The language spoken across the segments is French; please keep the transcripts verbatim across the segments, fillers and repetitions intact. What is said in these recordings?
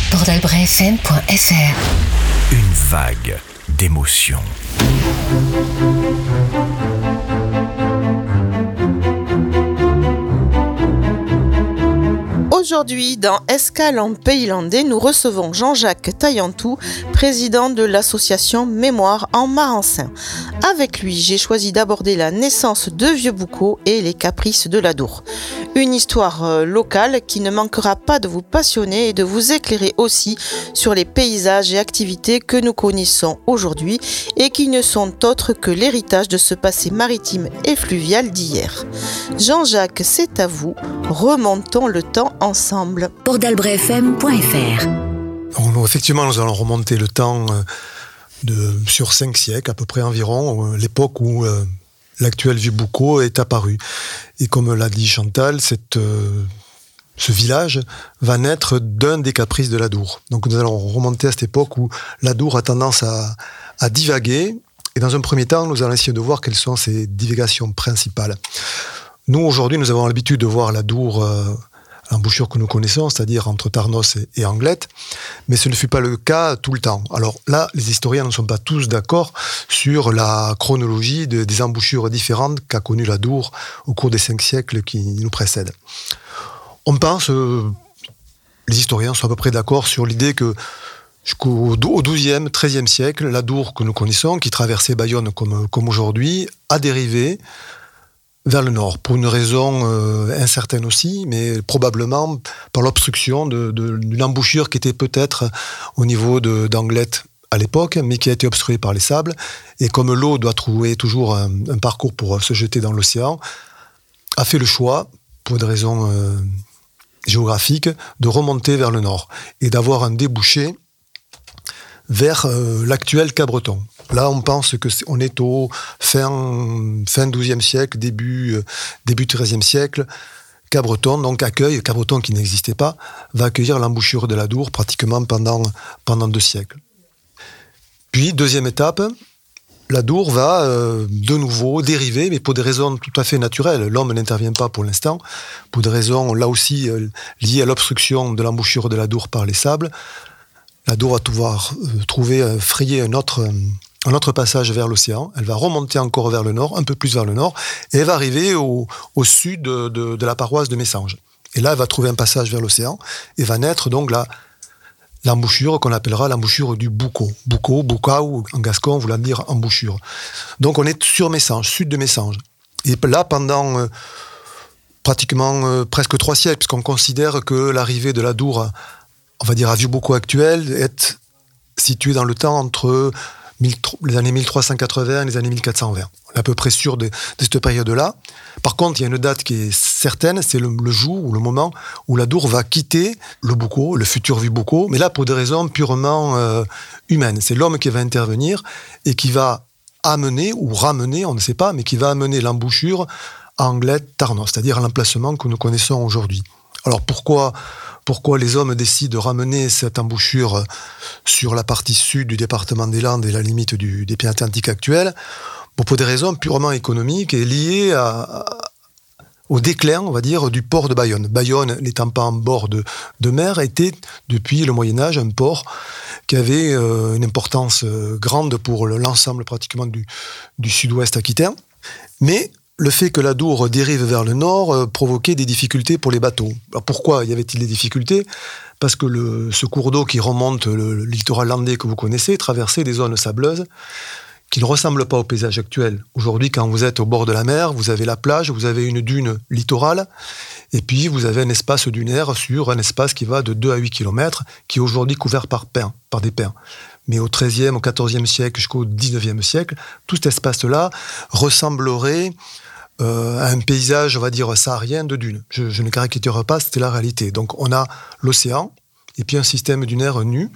port d'albret f m point f r. Une vague d'émotions. Aujourd'hui, dans Escale en Pays Landais, nous recevons Jean-Jacques Taillantou, président de l'association Mémoire en Marensin. Avec lui, j'ai choisi d'aborder la naissance de Vieux-Boucau et les caprices de l'Adour. Une histoire euh, locale qui ne manquera pas de vous passionner et de vous éclairer aussi sur les paysages et activités que nous connaissons aujourd'hui et qui ne sont autres que l'héritage de ce passé maritime et fluvial d'hier. Jean-Jacques, c'est à vous. Remontons le temps ensemble. port d'albret f m point f r. Donc, nous, effectivement, nous allons remonter le temps euh, de, sur cinq siècles, à peu près environ, euh, l'époque où euh, l'actuel Vieux-Boucau est apparu. Et comme l'a dit Chantal, cette, euh, ce village va naître d'un des caprices de l'Adour. Donc nous allons remonter à cette époque où l'Adour a tendance à, à divaguer. Et dans un premier temps, nous allons essayer de voir quelles sont ses divagations principales. Nous, aujourd'hui, nous avons l'habitude de voir l'Adour euh, à l'embouchure que nous connaissons, c'est-à-dire entre Tarnos et, et Anglette, mais ce ne fut pas le cas tout le temps. Alors là, les historiens ne sont pas tous d'accord sur la chronologie de, des embouchures différentes qu'a connues l'Adour au cours des cinq siècles qui nous précèdent. On pense, euh, les historiens sont à peu près d'accord sur l'idée que jusqu'au douzième, treizième siècle, l'Adour que nous connaissons, qui traversait Bayonne comme, comme aujourd'hui, a dérivé vers le nord, pour une raison euh, incertaine aussi, mais probablement par l'obstruction de, de, d'une embouchure qui était peut-être au niveau de, d'Anglette à l'époque, mais qui a été obstruée par les sables. Et comme l'eau doit trouver toujours un, un parcours pour se jeter dans l'océan, a fait le choix, pour des raisons euh, géographiques, de remonter vers le nord et d'avoir un débouché vers euh, l'actuel Cabreton. Là, on pense qu'on est au fin, fin douzième siècle, début, euh, début treizième siècle. Cabreton, donc accueille, Cabreton qui n'existait pas, va accueillir l'embouchure de l'Adour pratiquement pendant, pendant deux siècles. Puis, deuxième étape, l'Adour va euh, de nouveau dériver, mais pour des raisons tout à fait naturelles. L'homme n'intervient pas pour l'instant, pour des raisons là aussi euh, liées à l'obstruction de l'embouchure de l'Adour par les sables. L'Adour va pouvoir euh, trouver, euh, frayer un autre, euh, un autre passage vers l'océan. Elle va remonter encore vers le nord, un peu plus vers le nord, et elle va arriver au, au sud de, de, de la paroisse de Messanges. Et là, elle va trouver un passage vers l'océan, et va naître donc la, l'embouchure qu'on appellera l'embouchure du Boucau. Boucau, Boucau, en gascon, on voulait dire embouchure. Donc on est sur Messanges, sud de Messanges. Et là, pendant euh, pratiquement euh, presque trois siècles, puisqu'on considère que l'arrivée de l'Adour, on va dire à Vieux-Boucau actuel, est situé dans le temps entre les années mille trois cent quatre-vingts et les années mille quatre cent vingt. On est à peu près sûr de, de cette période-là. Par contre, il y a une date qui est certaine, c'est le, le jour ou le moment où l'Adour va quitter le Boucau, le futur Vieux-Boucau, mais là pour des raisons purement euh, humaines. C'est l'homme qui va intervenir et qui va amener ou ramener, on ne sait pas, mais qui va amener l'embouchure à Anglette-Tarnos, c'est-à-dire à l'emplacement que nous connaissons aujourd'hui. Alors pourquoi Pourquoi les hommes décident de ramener cette embouchure sur la partie sud du département des Landes et la limite du, des Pyrénées-Atlantiques actuels? Bon, pour des raisons purement économiques et liées à, à, au déclin, on va dire, du port de Bayonne. Bayonne, n'étant pas en bord de, de mer, était depuis le Moyen-Âge un port qui avait euh, une importance euh, grande pour l'ensemble pratiquement du, du sud-ouest aquitain. Mais le fait que l'Adour dérive vers le nord euh, provoquait des difficultés pour les bateaux. Alors pourquoi y avait-il des difficultés ? Parce que le, ce cours d'eau qui remonte le, le littoral landais que vous connaissez traversait des zones sableuses qui ne ressemblent pas au paysage actuel. Aujourd'hui, quand vous êtes au bord de la mer, vous avez la plage, vous avez une dune littorale, et puis vous avez un espace dunaire sur un espace qui va de deux à huit kilomètres, qui est aujourd'hui couvert par pins, par des pins. Mais au treizième, au quatorzième siècle jusqu'au dix-neuvième siècle, tout cet espace-là ressemblerait Euh, à un paysage, on va dire, saharien de dunes. Je, je ne caricature pas, c'était la réalité. Donc on a l'océan, et puis un système dunaire nu,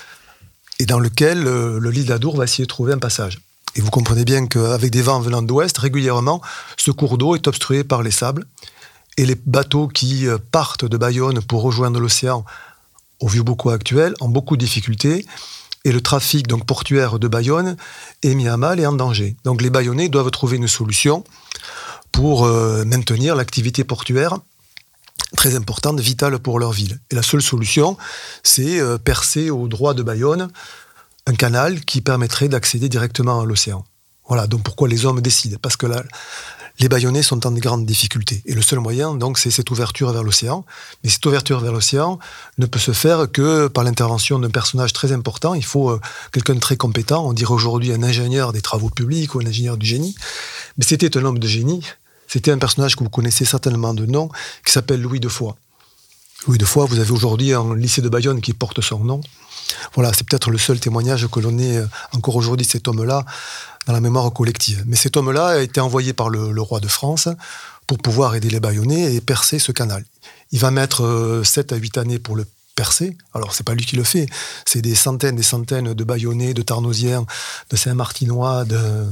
et dans lequel euh, le lit de l'Adour va essayer de trouver un passage. Et vous comprenez bien qu'avec des vents venant d'ouest, régulièrement, ce cours d'eau est obstrué par les sables, et les bateaux qui euh, partent de Bayonne pour rejoindre l'océan au Vieux-Boucau actuel ont beaucoup de difficultés, et le trafic donc, portuaire de Bayonne est mis à mal et en danger. Donc les Bayonnais doivent trouver une solution pour euh, maintenir l'activité portuaire très importante, vitale pour leur ville. Et la seule solution, c'est euh, percer au droit de Bayonne un canal qui permettrait d'accéder directement à l'océan. Voilà, donc pourquoi les hommes décident ? Parce que là, les Bayonnais sont en grande difficulté. Et le seul moyen, donc, c'est cette ouverture vers l'océan. Mais cette ouverture vers l'océan ne peut se faire que par l'intervention d'un personnage très important. Il faut euh, quelqu'un de très compétent. On dirait aujourd'hui un ingénieur des travaux publics ou un ingénieur du génie. Mais c'était un homme de génie. C'était un personnage que vous connaissez certainement de nom, qui s'appelle Louis de Foix. Louis de Foix, vous avez aujourd'hui un lycée de Bayonne qui porte son nom. Voilà, c'est peut-être le seul témoignage que l'on ait encore aujourd'hui de cet homme-là dans la mémoire collective. Mais cet homme-là a été envoyé par le, le roi de France pour pouvoir aider les Bayonnais et percer ce canal. Il va mettre sept à huit années pour le percer. Alors, c'est pas lui qui le fait. C'est des centaines des centaines de Bayonnais, de Tarnosiens, de Saint-Martinois, de...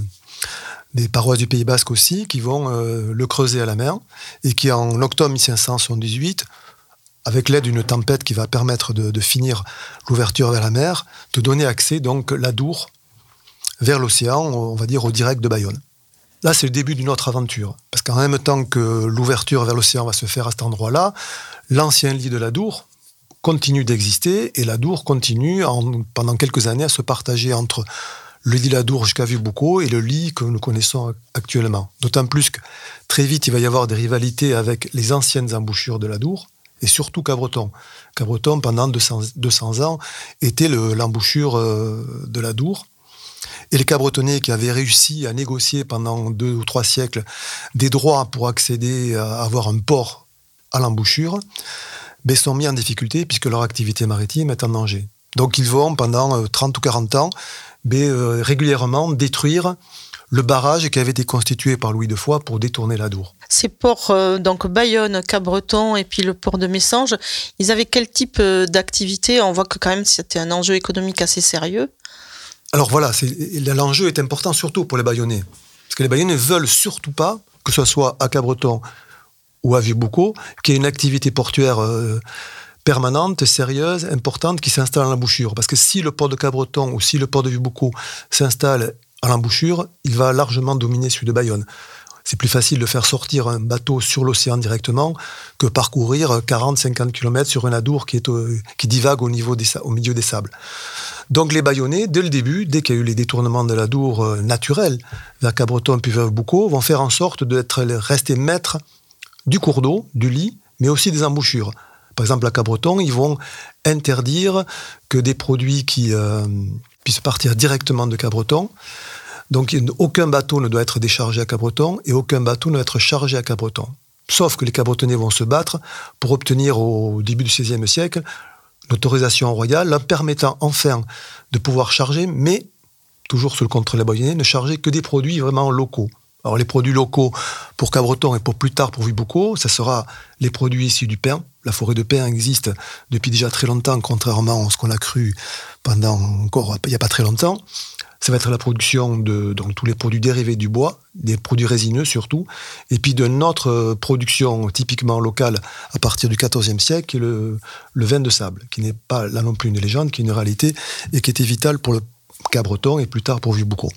des paroisses du Pays Basque aussi, qui vont euh, le creuser à la mer et qui, en octobre mille cinq cent soixante-dix-huit, avec l'aide d'une tempête qui va permettre de, de finir l'ouverture vers la mer, de donner accès, donc, l'Adour vers l'océan, on va dire au direct de Bayonne. Là, c'est le début d'une autre aventure, parce qu'en même temps que l'ouverture vers l'océan va se faire à cet endroit-là, l'ancien lit de l'Adour continue d'exister, et l'Adour continue, en, pendant quelques années, à se partager entre le lit de l'Adour jusqu'à Vieux-Boucau et le lit que nous connaissons actuellement. D'autant plus que très vite, il va y avoir des rivalités avec les anciennes embouchures de l'Adour, et surtout Cabreton. Cabreton, pendant deux cents ans, était le, l'embouchure euh, de l'Adour. Et les Cabretonnais qui avaient réussi à négocier pendant deux ou trois siècles des droits pour accéder à avoir un port à l'embouchure, ben, sont mis en difficulté puisque leur activité maritime est en danger. Donc ils vont, pendant trente ou quarante ans, ben, euh, régulièrement détruire le barrage qui avait été constitué par Louis de Foix pour détourner l'Adour. Ces ports, euh, donc Bayonne, Cabreton et puis le port de Messanges, ils avaient quel type euh, d'activité ? On voit que quand même c'était un enjeu économique assez sérieux. Alors voilà, c'est, l'enjeu est important surtout pour les Bayonnais. Parce que les Bayonnais ne veulent surtout pas, que ce soit à Cabreton ou à Vieux-Boucau, qu'il y ait une activité portuaire euh, permanente, sérieuse, importante, qui s'installe à l'embouchure. Parce que si le port de Cabreton ou si le port de Vieux-Boucau s'installe à l'embouchure, il va largement dominer celui de Bayonne. C'est plus facile de faire sortir un bateau sur l'océan directement que parcourir quarante à cinquante kilomètres sur un Adour qui, est au, qui divague au, niveau des, au milieu des sables. Donc les Bayonnais, dès le début, dès qu'il y a eu les détournements de l'Adour euh, naturels vers Cabreton puis vers Vieux-Boucau, vont faire en sorte d'être restés maîtres du cours d'eau, du lit, mais aussi des embouchures. Par exemple, à Cabreton, ils vont interdire que des produits qui euh, puissent partir directement de Cabreton. Donc, aucun bateau ne doit être déchargé à Cabreton et aucun bateau ne doit être chargé à Cabreton. Sauf que les Cabretonnais vont se battre pour obtenir, au début du seizième siècle, l'autorisation royale leur permettant enfin de pouvoir charger, mais, toujours sous le contrôle des Bayonnais, ne charger que des produits vraiment locaux. Alors, les produits locaux pour Cabreton et pour plus tard pour Vieux-Boucau, ça sera les produits issus du pin. La forêt de pin existe depuis déjà très longtemps, contrairement à ce qu'on a cru pendant encore il n'y a pas très longtemps. Ça va être la production de donc, tous les produits dérivés du bois, des produits résineux surtout, et puis d'une autre production typiquement locale à partir du quatorzième siècle, qui est le, le vin de sable, qui n'est pas là non plus une légende, qui est une réalité, et qui était vitale pour le Cabreton et plus tard pour Vieux-Boucau.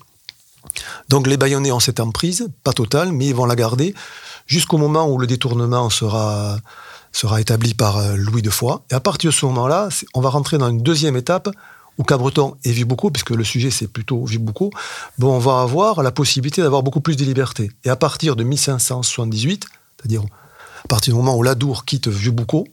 Donc les Bayonnais ont cette emprise, pas totale, mais ils vont la garder jusqu'au moment où le détournement sera, sera établi par Louis de Foix. Et à partir de ce moment-là, on va rentrer dans une deuxième étape où Cabreton et Vieux-Boucau, puisque le sujet c'est plutôt Vieux-Boucau, bon, on va avoir la possibilité d'avoir beaucoup plus de liberté. Et à partir de mille cinq cent soixante-dix-huit, c'est-à-dire à partir du moment où l'Adour quitte Vieux-Boucau,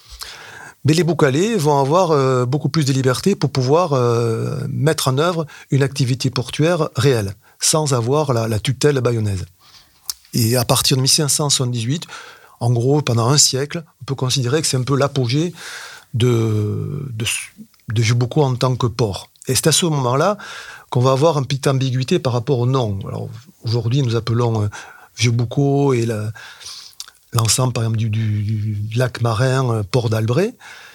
mais les Boucalais vont avoir euh, beaucoup plus de liberté pour pouvoir euh, mettre en œuvre une activité portuaire réelle, sans avoir la, la tutelle bayonnaise. Et à partir de mille cinq cent soixante-dix-huit, en gros, pendant un siècle, on peut considérer que c'est un peu l'apogée de, de, de Vieux-Boucau en tant que port. Et c'est à ce moment-là qu'on va avoir une petite ambiguïté par rapport au nom. Alors, aujourd'hui, nous appelons euh, Vieux-Boucau et la, l'ensemble, par exemple, du, du, du lac marin, euh, Port d'Albret.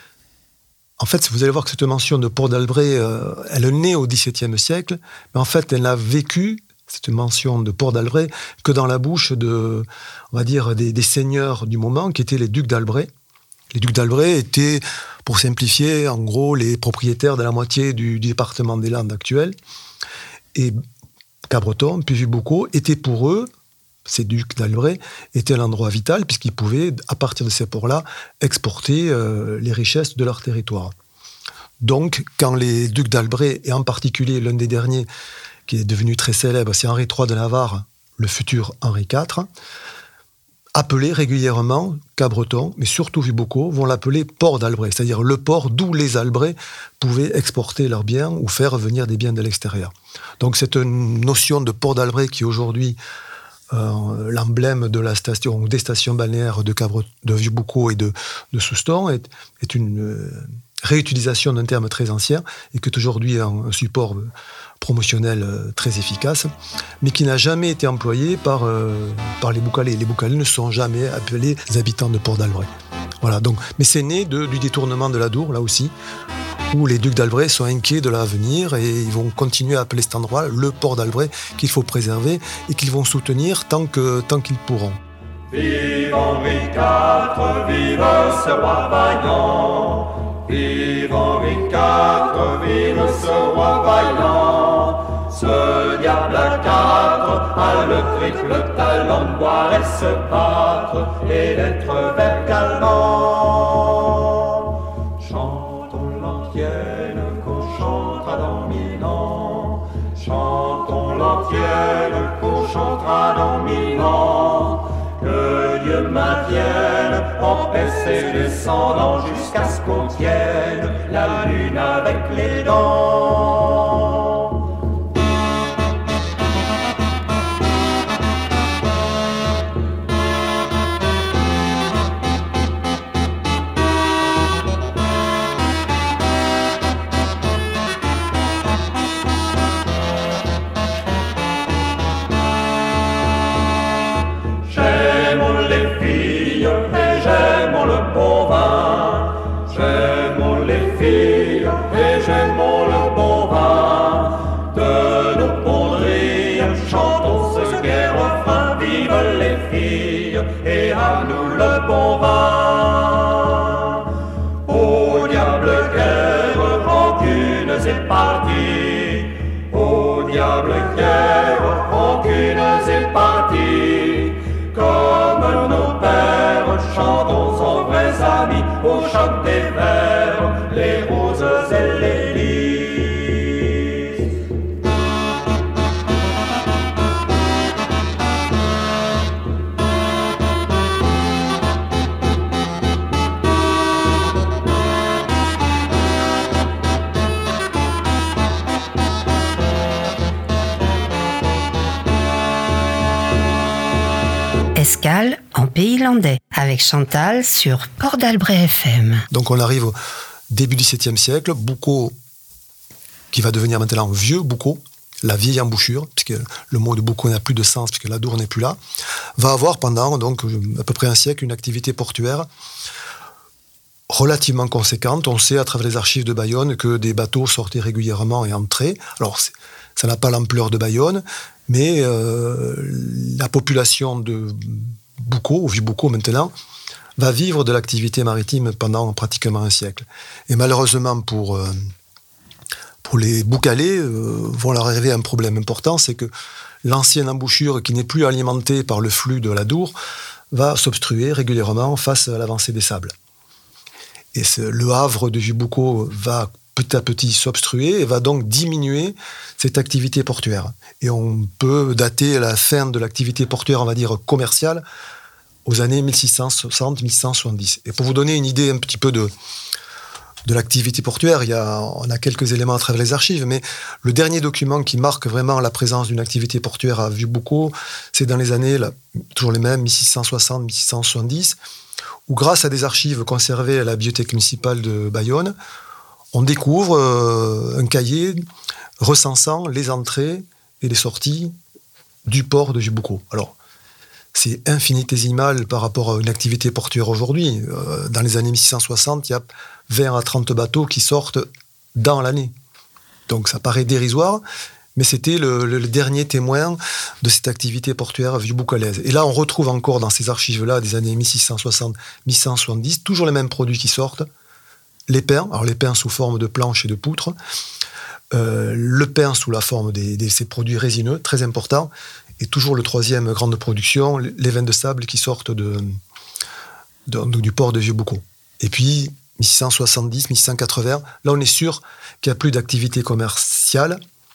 En fait, vous allez voir que cette mention de Port d'Albret, euh, elle est née au dix-septième siècle, mais en fait, elle n'a vécu, cette mention de Port d'Albret, que dans la bouche de, on va dire, des, des seigneurs du moment, qui étaient les ducs d'Albret. Les ducs d'Albret étaient, pour simplifier, en gros, les propriétaires de la moitié du, du département des Landes actuel. Et Cabreton, puis Vieux-Boucau, étaient pour eux ces ducs d'Albret, étaient un endroit vital, puisqu'ils pouvaient, à partir de ces ports-là, exporter euh, les richesses de leur territoire. Donc, quand les ducs d'Albret, et en particulier l'un des derniers, qui est devenu très célèbre, c'est Henri trois de Navarre, le futur Henri quatre, appelaient régulièrement Cabreton, mais surtout Vieux-Boucau, vont l'appeler port d'Albret, c'est-à-dire le port d'où les Albrets pouvaient exporter leurs biens ou faire venir des biens de l'extérieur. Donc c'est une notion de port d'Albret qui aujourd'hui euh, l'emblème de la station ou des stations balnéaires de, Cabret, de Vieux-Boucau et de, de Souston est, est une euh, réutilisation d'un terme très ancien et qui est aujourd'hui un, un support promotionnel euh, très efficace, mais qui n'a jamais été employé par, euh, par les Boucalais. Les Boucalais ne sont jamais appelés les habitants de Port d'Albret. Voilà, donc, mais c'est né de, du détournement de l'Adour, là aussi, où les ducs d'Albret sont inquiets de l'avenir et ils vont continuer à appeler cet endroit le port d'Albret qu'il faut préserver et qu'ils vont soutenir tant, que, tant qu'ils pourront. Vive Henri quatre, vive ce roi vaillant. Vive Henri quatre, vive ce roi vaillant. Ce diable à quatre a le triple talent de boire et se battre et d'être vert galant. Chantons l'antienne qu'on chantera dans mille ans. Chantons l'antienne qu'on chantera dans mille ans. Que Dieu maintienne en paix ses descendants jusqu'à ce qu'on tienne la lune avec les dents. Et à nous le bon vin. Au diable guerre, rancunes et parties. Au diable guerre, rancunes et parties. Comme nos pères, chantons en vrais amis. Au choc des vers, les roses et les lys. Escale en Pays landais avec Chantal sur Port d'Albret F M. Donc on arrive au début du dix-septième siècle, Boucau, qui va devenir maintenant vieux Boucau, la vieille embouchure, puisque le mot de Boucau n'a plus de sens, puisque l'Adour n'est plus là, va avoir pendant donc, à peu près un siècle une activité portuaire relativement conséquente. On sait à travers les archives de Bayonne que des bateaux sortaient régulièrement et entraient. Alors ça n'a pas l'ampleur de Bayonne, mais euh, la population de Boucau, ou Vieux-Boucau maintenant, va vivre de l'activité maritime pendant pratiquement un siècle. Et malheureusement pour, euh, pour les Boucalais, euh, vont leur arriver un problème important, c'est que l'ancienne embouchure, qui n'est plus alimentée par le flux de l'Adour, va s'obstruer régulièrement face à l'avancée des sables. Et le havre de Vieux-Boucau va petit à petit s'obstruer et va donc diminuer cette activité portuaire. Et on peut dater la fin de l'activité portuaire, on va dire commerciale, aux années mille six cent soixante mille six cent soixante-dix. Et pour vous donner une idée un petit peu de, de l'activité portuaire, il y a, on a quelques éléments à travers les archives, mais le dernier document qui marque vraiment la présence d'une activité portuaire à Vieux-Boucau, c'est dans les années, là, toujours les mêmes, mille six cent soixante mille six cent soixante-dix, où grâce à des archives conservées à la Bibliothèque municipale de Bayonne, on découvre euh, un cahier recensant les entrées et les sorties du port de Vieux-Boucau. Alors, c'est infinitésimal par rapport à une activité portuaire aujourd'hui. Euh, dans les années mille six cent soixante, il y a vingt à trente bateaux qui sortent dans l'année. Donc ça paraît dérisoire, mais c'était le, le, le dernier témoin de cette activité portuaire vieux-boucalaise. Et là, on retrouve encore dans ces archives-là, des années mille six cent soixante mille six cent soixante-dix, toujours les mêmes produits qui sortent. Les pains, alors les pains sous forme de planches et de poutres, euh, le pain sous la forme de ces produits résineux, très importants, Et toujours le troisième grande production, les vins de sable qui sortent de, de, de, du port de Vieux-Boucau. Et puis, mille six cent soixante-dix, mille six cent quatre-vingts, là on est sûr qu'il n'y a plus d'activité commerciale.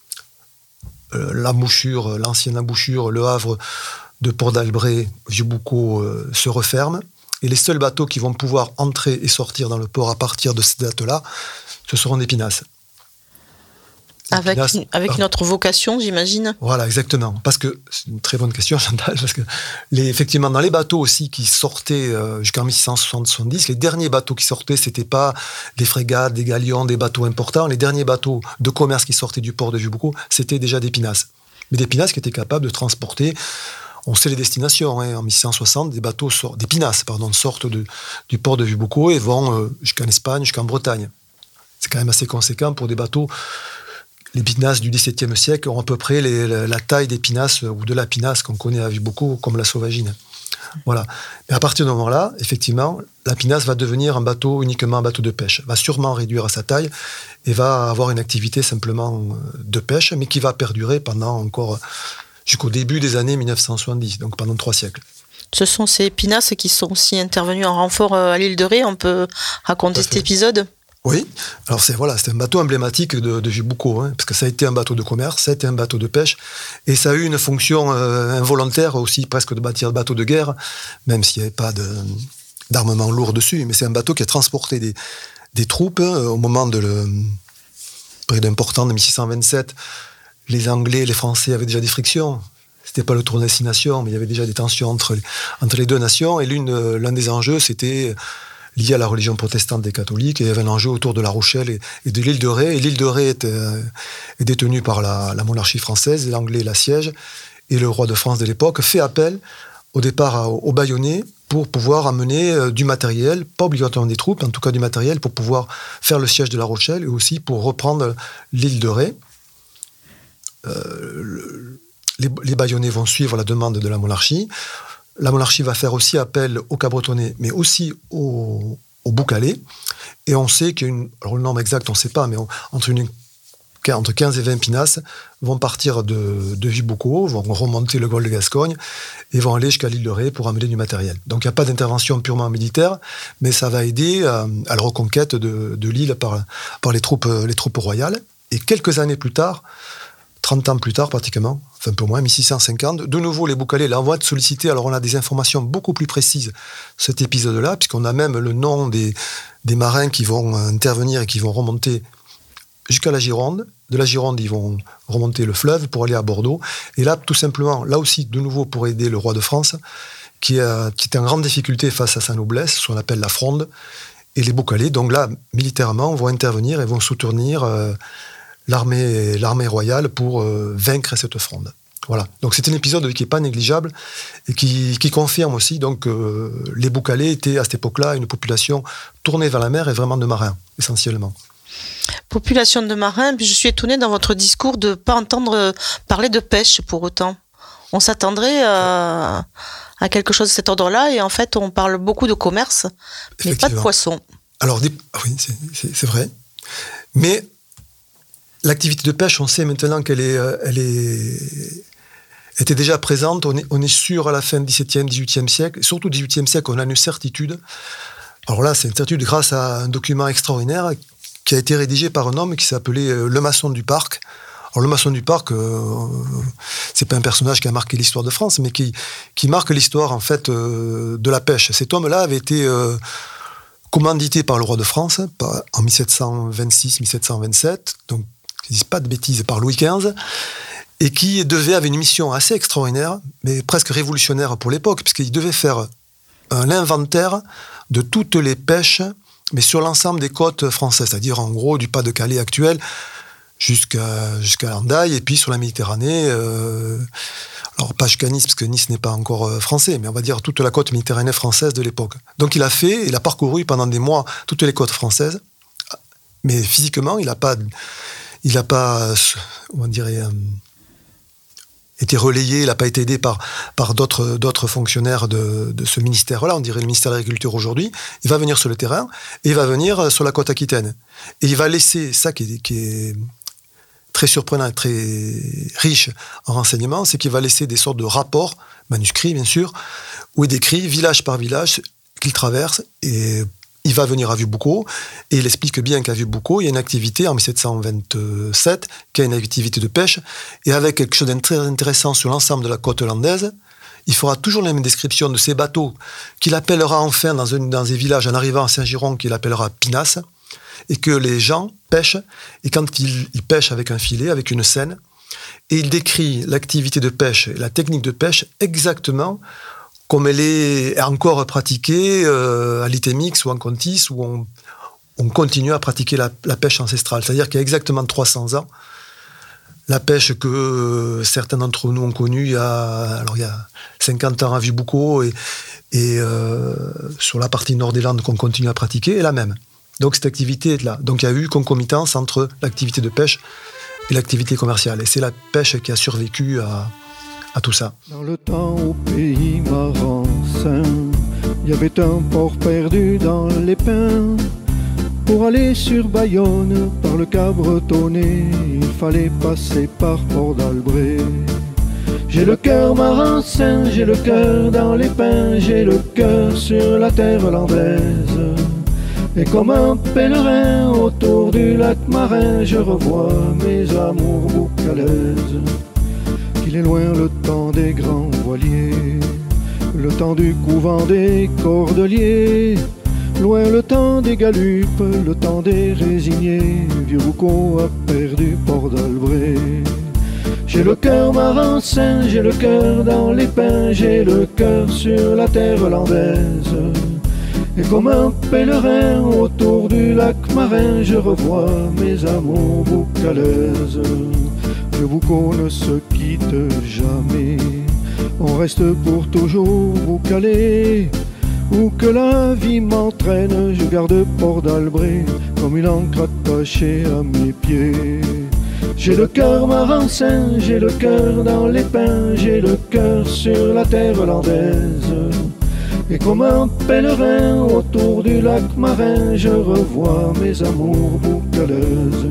Euh, l'embouchure, l'ancienne embouchure, le havre de Port d'Albret, Vieux-Boucau, euh, se referme. Et les seuls bateaux qui vont pouvoir entrer et sortir dans le port à partir de cette date-là, ce seront des pinasses. Avec, une, avec euh, notre vocation, j'imagine. Voilà, exactement. Parce que, c'est une très bonne question, Chantal, parce que, les, effectivement, dans les bateaux aussi qui sortaient euh, jusqu'en mille six cent soixante-dix, les derniers bateaux qui sortaient, c'était pas des frégates, des galions, des bateaux importants. Les derniers bateaux de commerce qui sortaient du port de Vieux-Boucau, c'était déjà des pinasses. Mais des pinasses qui étaient capables de transporter, on sait les destinations, hein, en mille six cent soixante, des bateaux, sortent, des pinasses, pardon, sortent de, du port de Vieux-Boucau et vont euh, jusqu'en Espagne, jusqu'en Bretagne. C'est quand même assez conséquent pour des bateaux. Les pinasses du dix-septième siècle ont à peu près les, la, la taille des pinasses ou de la pinasse qu'on connaît à Vieux-Boucau, comme la sauvagine. Voilà. Mais à partir de ce moment-là, effectivement, la pinasse va devenir un bateau uniquement un bateau de pêche, va sûrement réduire à sa taille et va avoir une activité simplement de pêche, mais qui va perdurer pendant encore jusqu'au début des années mille neuf cent soixante-dix, donc pendant trois siècles. Ce sont ces pinasses qui sont aussi intervenues en renfort à l'île de Ré. On peut raconter cet épisode ? Oui, alors c'est voilà, c'est un bateau emblématique de, de Vieux-Boucau, hein, parce que ça a été un bateau de commerce, ça a été un bateau de pêche, et ça a eu une fonction euh, involontaire aussi, presque de bâtir bateau de guerre, même s'il n'y avait pas de, d'armement lourd dessus, mais c'est un bateau qui a transporté des, des troupes hein, au moment de le près d'un portant de mille six cent vingt-sept. Les Anglais et les Français avaient déjà des frictions. C'était pas le tour des six nations, mais il y avait déjà des tensions entre, entre les deux nations, et l'une, l'un des enjeux, c'était lié à la religion protestante des catholiques, et il y avait un enjeu autour de La Rochelle et, et de l'île de Ré. Et l'île de Ré est, euh, est détenue par la, la monarchie française, les Anglais l'assiègent, et le roi de France de l'époque fait appel au départ à, aux Bayonnais pour pouvoir amener euh, du matériel, pas obligatoirement des troupes, en tout cas du matériel, pour pouvoir faire le siège de La Rochelle, et aussi pour reprendre l'île de Ré. Euh, le, les, les Bayonnais vont suivre la demande de la monarchie. La monarchie va faire aussi appel aux Cabretonnais, mais aussi aux, aux Boucalais. Et on sait qu'il y a une... Alors le nombre exact, on ne sait pas, mais on, entre, une, entre quinze et vingt pinasses vont partir de, de Vieux-Boucau, vont remonter le golfe de Gascogne et vont aller jusqu'à l'île de Ré pour amener du matériel. Donc il n'y a pas d'intervention purement militaire, mais ça va aider à, à la reconquête de, de l'île par, par les, troupes, les troupes royales. Et quelques années plus tard, trente ans plus tard pratiquement, enfin un peu moins, mille six cent cinquante, de nouveau les Boucalais, là on va être sollicités, alors on a des informations beaucoup plus précises cet épisode-là, puisqu'on a même le nom des, des marins qui vont intervenir et qui vont remonter jusqu'à la Gironde. De la Gironde, ils vont remonter le fleuve pour aller à Bordeaux. Et là, tout simplement, là aussi, de nouveau pour aider le roi de France, qui, a, qui est en grande difficulté face à sa noblesse, ce qu'on appelle la fronde. Et les Boucalais, donc là, militairement, vont intervenir et vont soutenir euh, l'armée, l'armée royale pour euh, vaincre cette fronde. Voilà. Donc c'est un épisode qui n'est pas négligeable et qui, qui confirme aussi donc, que euh, les Boucalais étaient à cette époque-là une population tournée vers la mer et vraiment de marins, essentiellement. Population de marins, puis je suis étonnée dans votre discours de ne pas entendre parler de pêche pour autant. On s'attendrait à, à quelque chose de cet ordre-là et en fait on parle beaucoup de commerce, mais pas de poissons. Alors des, oui, c'est, c'est, c'est vrai. Mais l'activité de pêche, on sait maintenant qu'elle est, elle est, était déjà présente. On est, on est sûr à la fin du dix-septième, dix-huitième siècle, surtout du dix-huitième siècle, on a une certitude. Alors là, c'est une certitude grâce à un document extraordinaire qui a été rédigé par un homme qui s'appelait Le Maçon du Parc. Alors le Maçon du Parc, euh, c'est pas un personnage qui a marqué l'histoire de France, mais qui, qui marque l'histoire en fait euh, de la pêche. Cet homme-là avait été euh, commandité par le roi de France en dix-sept cent vingt-six dix-sept cent vingt-sept, donc je ne dis pas de bêtises, par Louis quinze, et qui devait avait une mission assez extraordinaire, mais presque révolutionnaire pour l'époque, puisqu'il devait faire un inventaire de toutes les pêches, mais sur l'ensemble des côtes françaises, c'est-à-dire en gros du Pas-de-Calais actuel jusqu'à, jusqu'à l'Andaille, et puis sur la Méditerranée, euh, alors pas jusqu'à Nice, parce que Nice n'est pas encore euh, français, mais on va dire toute la côte méditerranéenne française de l'époque. Donc il a fait, il a parcouru pendant des mois toutes les côtes françaises, mais physiquement, il n'a pas, il n'a pas, on dirait, euh, été relayé, il n'a pas été aidé par, par d'autres, d'autres fonctionnaires de, de ce ministère-là, on dirait le ministère de l'Agriculture aujourd'hui. Il va venir sur le terrain et il va venir sur la côte aquitaine. Et il va laisser, ça qui est, qui est, très surprenant et très riche en renseignements, c'est qu'il va laisser des sortes de rapports, manuscrits bien sûr, où il décrit village par village qu'il traverse, et il va venir à Vieux-Boucau, et il explique bien qu'à Vieux-Boucau, il y a une activité en dix-sept cent vingt-sept, qui a une activité de pêche, et avec quelque chose de très intéressant sur l'ensemble de la côte landaise. Il fera toujours la même description de ces bateaux qu'il appellera enfin dans, un, dans des villages en arrivant à Saint-Giron, qu'il appellera Pinasse, et que les gens pêchent, et quand ils, ils pêchent avec un filet, avec une seine, et il décrit l'activité de pêche et la technique de pêche exactement comme elle est encore pratiquée euh, à l'Itémix ou en Contis, où on, on continue à pratiquer la, la pêche ancestrale. C'est-à-dire qu'il y a exactement trois cents ans, la pêche que euh, certains d'entre nous ont connue il y a, alors il y a cinquante ans à Vieux-Boucau, et, et euh, sur la partie nord des Landes qu'on continue à pratiquer, est la même. Donc cette activité est là. Donc il y a eu concomitance entre l'activité de pêche et l'activité commerciale. Et c'est la pêche qui a survécu à, à tout ça. Dans le temps au pays marensin, il y avait un port perdu dans les pins. Pour aller sur Bayonne, par le Cap Bretonné, il fallait passer par Port d'Albret. J'ai le cœur marensin, j'ai le cœur dans les pins, j'ai le cœur sur la terre landaise. Et comme un pèlerin autour du lac marin, je revois mes amours boucalaises. Qu'il est loin le temps des grands voiliers, le temps du couvent des cordeliers, loin le temps des galupes, le temps des résignés. Vieux-Boucau a perdu Port d'Albret. J'ai le cœur marensin, j'ai le cœur dans les pins, j'ai le cœur sur la terre landaise. Et comme un pèlerin autour du lac marin, je revois mes amours boucalaises. Vieux-Boucau ne se quitte jamais, on reste pour toujours boucalé. Où que la vie m'entraîne, je garde Port d'Albret comme une encre attachée à mes pieds. J'ai le cœur marensin, j'ai le cœur dans les pins, j'ai le cœur sur la terre landaise. Et comme un pèlerin autour du lac marin, je revois mes amours boucalaises.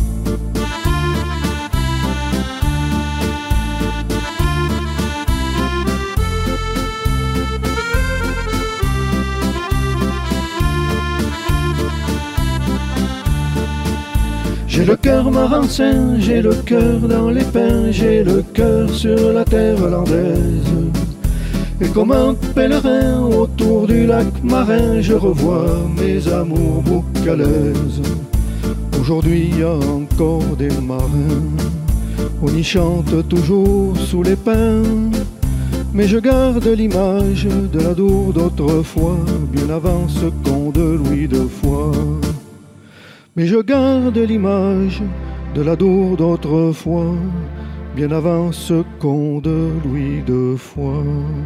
J'ai le cœur marensin, j'ai le cœur dans les pins, j'ai le cœur sur la terre landaise. Et comme un pèlerin autour du lac marin, je revois mes amours boucalaises. Aujourd'hui il y a encore des marins, on y chante toujours sous les pins. Mais je garde l'image de la Dour d'autrefois, bien avant ce conte de Louis de Foix. Mais je garde l'image de la Dour d'autrefois, bien avant ce conte de Louis de Foix.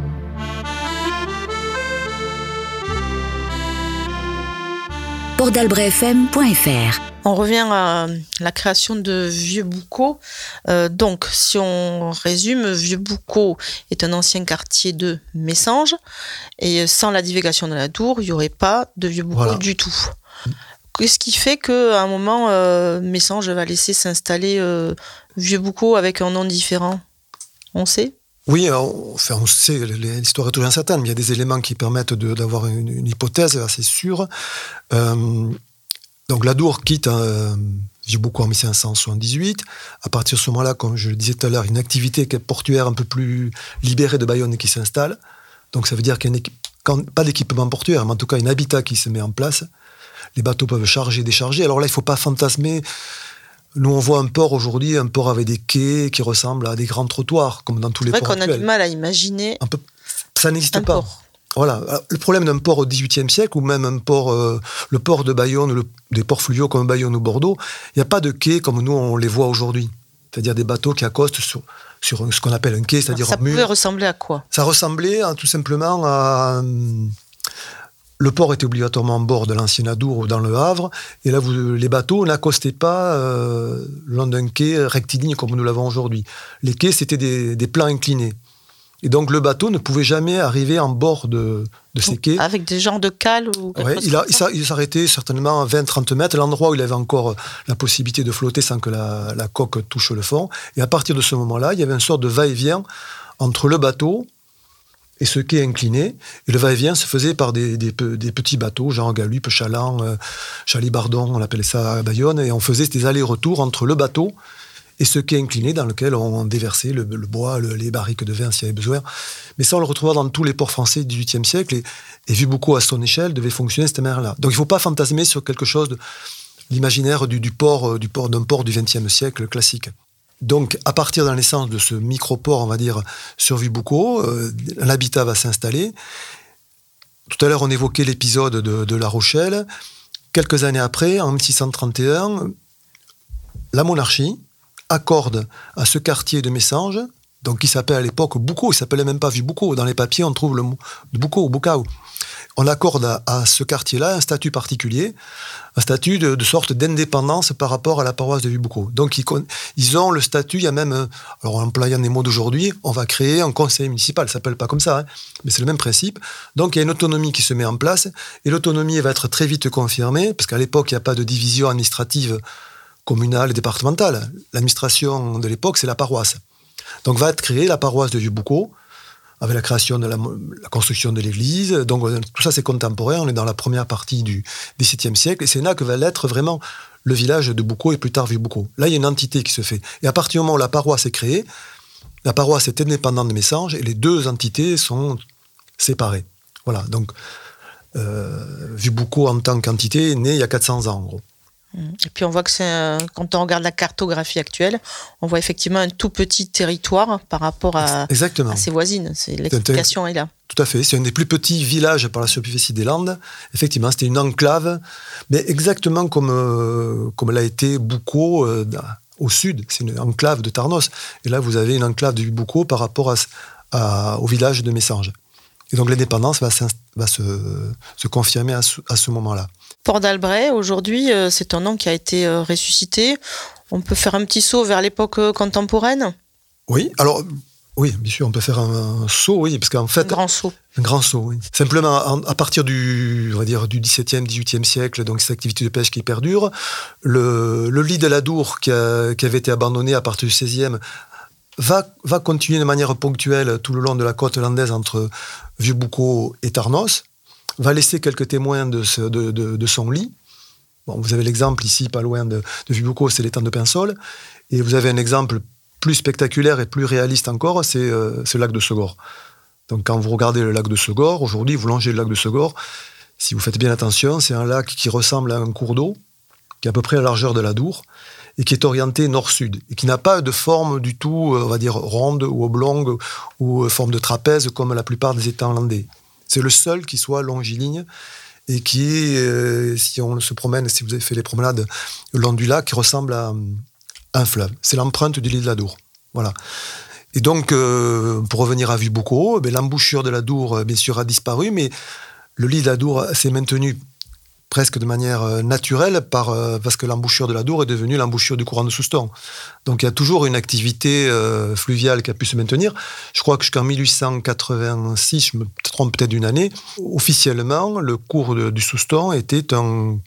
port d'albret f m point f r. On revient à la création de Vieux-Boucau. Euh, donc, si on résume, Vieux-Boucau est un ancien quartier de Messanges, et sans la divulgation de la Dour, il n'y aurait pas de Vieux-Boucau voilà. du tout. Qu'est-ce qui fait qu'à un moment, euh, Messanges va laisser s'installer euh, Vieux-Boucau avec un nom différent? On sait? Oui, on, enfin, on sait, l'histoire est toujours incertaine, mais il y a des éléments qui permettent de, d'avoir une, une hypothèse assez sûre. Euh, donc la Dour quitte euh, Vieux-Boucau en dix-cinq cent soixante-dix-huit. À partir de ce moment-là, comme je le disais tout à l'heure, une activité portuaire un peu plus libérée de Bayonne qui s'installe. Donc ça veut dire qu'il y a une équipe, quand, pas d'équipement portuaire, mais en tout cas un habitat qui se met en place. Les bateaux peuvent charger, décharger. Alors là, il ne faut pas fantasmer. Nous, on voit un port aujourd'hui, un port avec des quais qui ressemblent à des grands trottoirs, comme dans tous les ports actuels. C'est vrai qu'on a du mal à imaginer un peu, ça n'existe un pas. Port. Voilà. Alors, le problème d'un port au dix-huitième siècle, ou même un port, euh, le port de Bayonne, le, des ports fluviaux comme Bayonne ou Bordeaux, il n'y a pas de quais comme nous, on les voit aujourd'hui. C'est-à-dire des bateaux qui accostent sur, sur ce qu'on appelle un quai, c'est-à-dire ça un mur. Ça pouvait ressembler à quoi? Ça ressemblait hein, tout simplement à... Hum, le port était obligatoirement en bord de l'ancienne Adour ou dans le Havre, et là, vous, les bateaux n'accostaient pas euh, le long d'un quai rectiligne comme nous l'avons aujourd'hui. Les quais, c'était des, des plans inclinés. Et donc le bateau ne pouvait jamais arriver en bord de, de ces quais. Avec des genres de cales ou quelque ouais, chose il, a, comme ça. il s'arrêtait certainement à vingt à trente mètres, l'endroit où il avait encore la possibilité de flotter sans que la, la coque touche le fond. Et à partir de ce moment-là, il y avait une sorte de va-et-vient entre le bateau et ce quai incliné. Et le va-et-vient se faisait par des, des, des petits bateaux, genre Galup, Chaland, euh, Chalibardon, on appelait ça à Bayonne. Et on faisait des allers-retours entre le bateau et ce quai incliné dans lequel on déversait le, le bois, le, les barriques de vin s'il y avait besoin. Mais ça, on le retrouvait dans tous les ports français du dix-huitième siècle, et, et Vubucco, à son échelle, devait fonctionner de cette manière-là. Donc il ne faut pas fantasmer sur quelque chose de l'imaginaire du, du port, du port, d'un port du vingtième siècle classique. Donc, à partir de la naissance de ce micro-port, on va dire, sur Vubucco, euh, l'habitat va s'installer. Tout à l'heure, on évoquait l'épisode de, de La Rochelle. Quelques années après, en mille six cent trente et un, la monarchie accorde à ce quartier de Messanges, donc qui s'appelle à l'époque Bucco, il ne s'appelait même pas Vubucco. Dans les papiers, on trouve le mot Bucco, Bucao. On accorde à, à ce quartier-là un statut particulier, un statut de, de sorte d'indépendance par rapport à la paroisse de Vubucco. Donc ils, ils ont le statut, il y a même, alors en employant les mots d'aujourd'hui, on va créer un conseil municipal, ça ne s'appelle pas comme ça, hein, mais c'est le même principe. Donc il y a une autonomie qui se met en place, et l'autonomie va être très vite confirmée, parce qu'à l'époque, il n'y a pas de division administrative communale et départementale. L'administration de l'époque, c'est la paroisse. Donc va être créée la paroisse de Vubucco, avec la création de la, la construction de l'église. Donc tout ça, c'est contemporain. On est dans la première partie du dix-septième siècle, et c'est là que va l'être vraiment le village de Bucco, et plus tard Vubucco. Là, il y a une entité qui se fait. Et à partir du moment où la paroisse est créée, la paroisse est indépendante de Messanges, et les deux entités sont séparées. Voilà. Donc euh, Vubucco, en tant qu'entité, est né il y a quatre cents ans, en gros. Et puis on voit que c'est un, quand on regarde la cartographie actuelle, on voit effectivement un tout petit territoire par rapport à, à ses voisines. C'est, l'explication est là. Tout à fait. C'est un des plus petits villages par la superficie des Landes. Effectivement, c'était une enclave, mais exactement comme, euh, comme l'a été Bucco euh, au sud. C'est une enclave de Tarnos. Et là, vous avez une enclave de Bucco par rapport à, à, au village de Messanges. Et donc l'indépendance va, va se, se confirmer à ce, à ce moment-là. Port d'Albret, aujourd'hui, euh, c'est un nom qui a été euh, ressuscité. On peut faire un petit saut vers l'époque euh, contemporaine ? Oui, alors, oui, bien sûr, on peut faire un, un saut, oui, parce qu'en fait... Un grand saut. Un grand saut, oui. Simplement, en, à partir du, on va dire, du dix-septième, dix-huitième siècle, donc cette activité de pêche qui perdure, le, le lit de l'Adour, qui, a, qui avait été abandonné à partir du seizième, va, va continuer de manière ponctuelle tout le long de la côte landaise entre Vubucco et Tarnos, va laisser quelques témoins de, ce, de, de, de son lit. Bon, vous avez l'exemple ici, pas loin de, de Vubucco, c'est l'étang de Pinsol. Et vous avez un exemple plus spectaculaire et plus réaliste encore, c'est, euh, c'est le lac de Segor. Donc quand vous regardez le lac de Segor, aujourd'hui, vous longez le lac de Segor, si vous faites bien attention, c'est un lac qui ressemble à un cours d'eau, qui est à peu près à la largeur de l'Adour, et qui est orienté nord-sud, et qui n'a pas de forme du tout, on va dire, ronde ou oblongue, ou forme de trapèze, comme la plupart des étangs landais. C'est le seul qui soit longiligne et qui, euh, si on se promène, si vous avez fait les promenades le long du lac, qui ressemble à, à un fleuve. C'est l'empreinte du lit de l'Adour. Voilà. Et donc, euh, pour revenir à Vubucco, eh l'embouchure de l'Adour, bien sûr, a disparu, mais le lit de l'Adour s'est maintenu presque de manière naturelle par, euh, parce que l'embouchure de l'Adour est devenue l'embouchure du courant de Souston. Donc il y a toujours une activité euh, fluviale qui a pu se maintenir. Je crois que jusqu'en mille huit cent quatre-vingt-six, je me trompe peut-être d'une année, officiellement, le cours de, du Souston était un,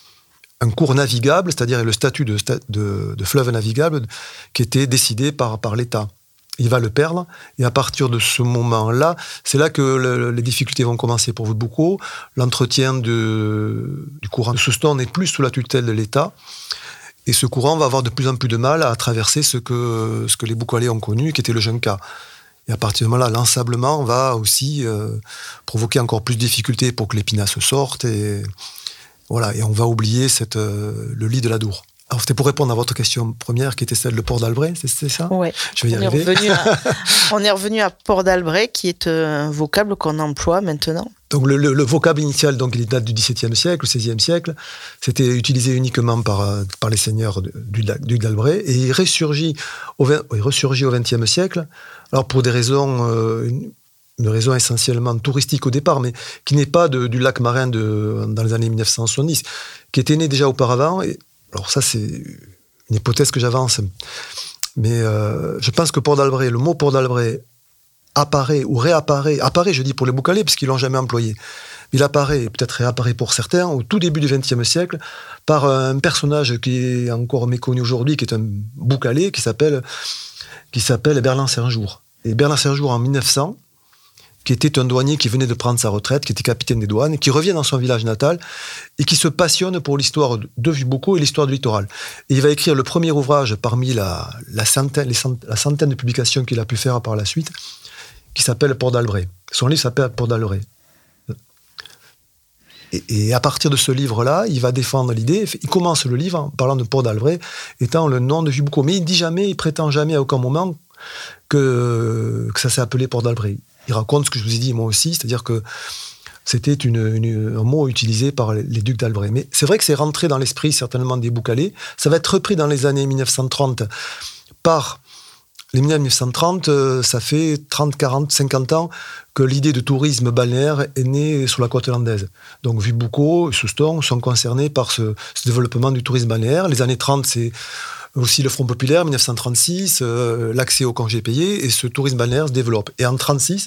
un cours navigable, c'est-à-dire le statut de, de, de fleuve navigable qui était décidé par, par l'État. Il va le perdre, et à partir de ce moment-là, c'est là que le, les difficultés vont commencer pour Vubucco. L'entretien de, du courant de Souston n'est plus sous la tutelle de l'État, et ce courant va avoir de plus en plus de mal à traverser ce que, ce que les Boucalais ont connu, qui était le Junca. Et à partir de ce moment-là, l'ensablement va aussi euh, provoquer encore plus de difficultés pour que les pinasses sortent, et, voilà, et on va oublier cette, euh, le lit de l'Adour. Alors, c'était pour répondre à votre question première, qui était celle de Port d'Albret, c'est, c'est ça ? Oui. Je vais y on arriver. Est revenu à, on est revenu à Port d'Albret, qui est un vocable qu'on emploie maintenant. Donc, le, le, le vocable initial, donc, il date du dix-septième siècle, ou seizième siècle. C'était utilisé uniquement par, par les seigneurs du, du d'Albret, et il ressurgit au, il ressurgit au vingtième siècle. Alors, pour des raisons, euh, une, une raison essentiellement touristique au départ, mais qui n'est pas de, du lac marin de, dans les années mille neuf cent soixante-dix, qui était né déjà auparavant. Et, alors ça, c'est une hypothèse que j'avance. Mais euh, je pense que Port d'Albret, le mot Port d'Albret apparaît ou réapparaît, apparaît je dis pour les Boucalais parce qu'ils l'ont jamais employé, il apparaît, peut-être réapparaît pour certains, au tout début du vingtième siècle, par un personnage qui est encore méconnu aujourd'hui, qui est un Boucalais, qui s'appelle, qui s'appelle Berlin Saint-Jour. Et Berlin Saint-Jour, en mille neuf cents, qui était un douanier qui venait de prendre sa retraite, qui était capitaine des douanes, qui revient dans son village natal, et qui se passionne pour l'histoire de Vieux-Boucau et l'histoire du littoral. Et il va écrire le premier ouvrage parmi la, la, centaine, les cent, la centaine de publications qu'il a pu faire par la suite, qui s'appelle Port d'Albret. Son livre s'appelle Port d'Albret. Et, et à partir de ce livre-là, il va défendre l'idée. Il commence le livre en parlant de Port d'Albret étant le nom de Vieux-Boucau. Mais il dit jamais, il prétend jamais à aucun moment que, que ça s'est appelé Port d'Albret. Il raconte ce que je vous ai dit moi aussi, c'est-à-dire que c'était une, une, un mot utilisé par les, les ducs d'Albret. Mais c'est vrai que c'est rentré dans l'esprit certainement des Boucalais. Ça va être repris dans les années mille neuf cent trente par... Les mille neuf cent trente, ça fait trente, quarante, cinquante ans que l'idée de tourisme balnéaire est née sur la côte landaise. Donc Vieux-Boucau et Soustons sont concernés par ce, ce développement du tourisme balnéaire. Les années trente, c'est aussi le Front populaire, mille neuf cent trente-six, euh, l'accès aux congés payés, et ce tourisme balnéaire se développe. Et en trente-six,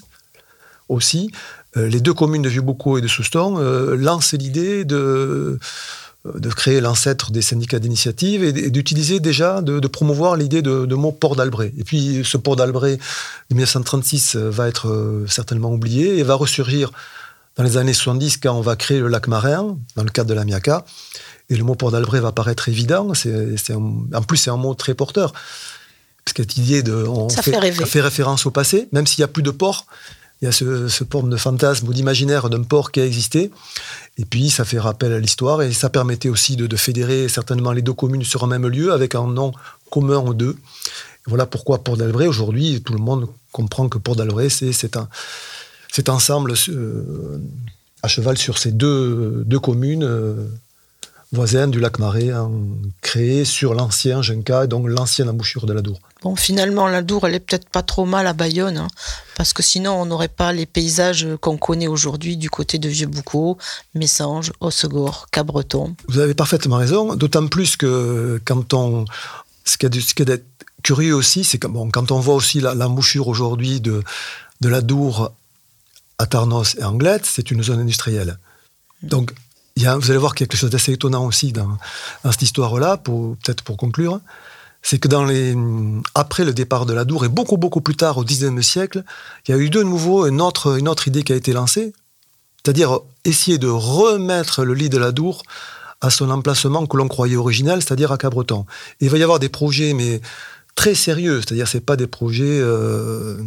aussi, euh, les deux communes de Vieux-Boucau et de Soustons euh, lancent l'idée de... de créer l'ancêtre des syndicats d'initiative et d'utiliser déjà, de, de promouvoir l'idée de, de mot Port d'Albret. Et puis ce Port d'Albret de mille neuf cent trente-six va être certainement oublié et va ressurgir dans les années soixante-dix quand on va créer le lac Marin, dans le cadre de la MIACA. Et le mot Port d'Albret va paraître évident. C'est, c'est un, en plus, c'est un mot très porteur. Parce que cette idée de... On ça fait, fait rêver. Ça fait référence au passé, même s'il n'y a plus de port. Il y a ce, ce forme de fantasme ou d'imaginaire d'un port qui a existé. Et puis, ça fait rappel à l'histoire et ça permettait aussi de, de fédérer certainement les deux communes sur un même lieu avec un nom commun aux deux. Et voilà pourquoi Port d'Albret, aujourd'hui, tout le monde comprend que Port d'Albret, c'est, c'est un, cet ensemble euh, à cheval sur ces deux, deux communes euh, voisines du lac Marais, hein, créées sur l'ancien Junca, donc l'ancienne embouchure de l'Adour. Bon, finalement, l'Adour, elle est peut-être pas trop mal à Bayonne, hein, parce que sinon, on n'aurait pas les paysages qu'on connaît aujourd'hui du côté de Vieux-Boucau, Messanges, Hossegor, Cabreton. Vous avez parfaitement raison, d'autant plus que quand on... Ce qui est curieux aussi, c'est que bon, quand on voit aussi la, l'embouchure aujourd'hui de, de l'Adour à Tarnos et Anglet, c'est une zone industrielle. Donc, il y a, vous allez voir quelque chose d'assez étonnant aussi dans, dans cette histoire-là, pour, peut-être pour conclure, c'est que dans les, après le départ de l'Adour, et beaucoup, beaucoup plus tard, au dix-neuvième siècle, il y a eu de nouveau une autre, une autre idée qui a été lancée, c'est-à-dire essayer de remettre le lit de l'Adour à son emplacement que l'on croyait original, c'est-à-dire à Cabreton. Et il va y avoir des projets, mais très sérieux, c'est-à-dire c'est pas des projets... Euh,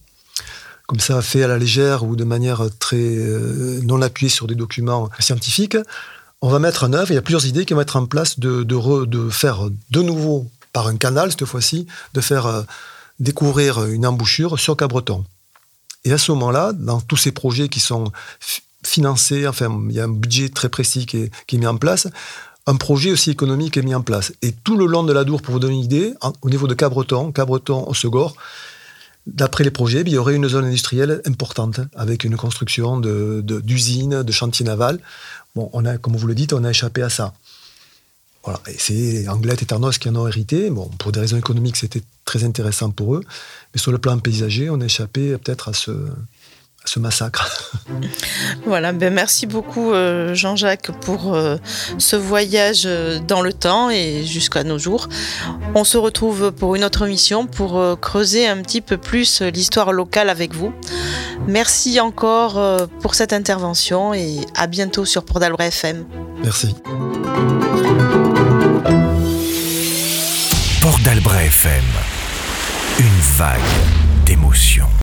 comme ça, fait à la légère ou de manière très euh, non appuyée sur des documents scientifiques, on va mettre en œuvre, il y a plusieurs idées qui vont être en place de, de, re, de faire de nouveau, par un canal cette fois-ci, de faire euh, découvrir une embouchure sur Cabreton. Et à ce moment-là, dans tous ces projets qui sont f- financés, enfin, il y a un budget très précis qui est, qui est mis en place, un projet aussi économique est mis en place. Et tout le long de l'Adour, pour vous donner une idée, en, au niveau de Cabreton, Cabreton, Hossegor, d'après les projets, il y aurait une zone industrielle importante avec une construction de, de, d'usines, de chantiers navals. Bon, on a, comme vous le dites, on a échappé à ça. Voilà. Et c'est Anglet et Tarnos qui en ont hérité. Bon, pour des raisons économiques, c'était très intéressant pour eux. Mais sur le plan paysager, on a échappé peut-être à ce, à ce massacre. Voilà, ben merci beaucoup euh, Jean-Jacques pour euh, ce voyage dans le temps et jusqu'à nos jours. On se retrouve pour une autre émission pour euh, creuser un petit peu plus l'histoire locale avec vous. Merci encore euh, pour cette intervention et à bientôt sur Port d'Albret F M. Merci. Port d'Albret F M, une vague d'émotions.